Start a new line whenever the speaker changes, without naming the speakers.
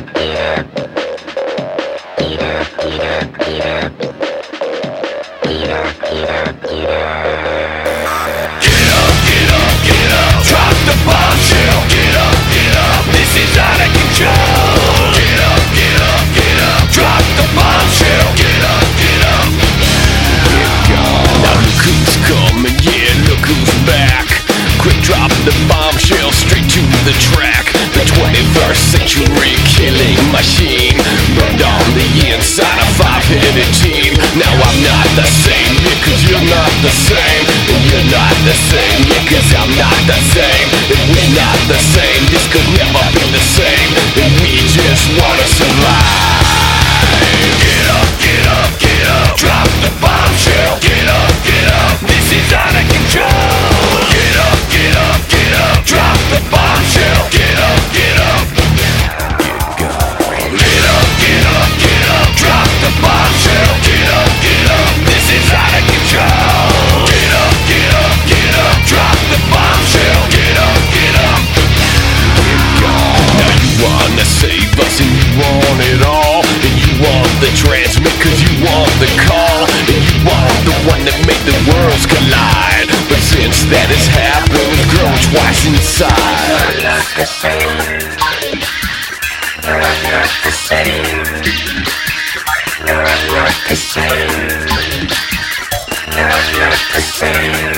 Drop the bombshell. Get up, this is out of control. Get up, drop the bombshell. Get up. Now look who's coming, yeah, look who's back. Quick drop the bombshell straight to the track. The 21st century killing machine burned on the inside a five-headed team. Now I'm not the same, yeah, cause you're not the same. And you're not the same, yeah, cause I'm not the same. And we're not the same, this could never be the same. And we just wanna survive. Get up, drop the bombshell. Get up, this is out of control. Get up, drop the bombshell. Get up. Get up, drop the bombshell. Get up, this is out of control. Get up, drop the bombshell. Get up. Now you wanna save us and you want it all. And you want the transmit cause you want the call. And you want the one that made the worlds collide. But since that has happened, we've grown twice inside.
You're not the same. You're not the same. You're not the same. You're not the same.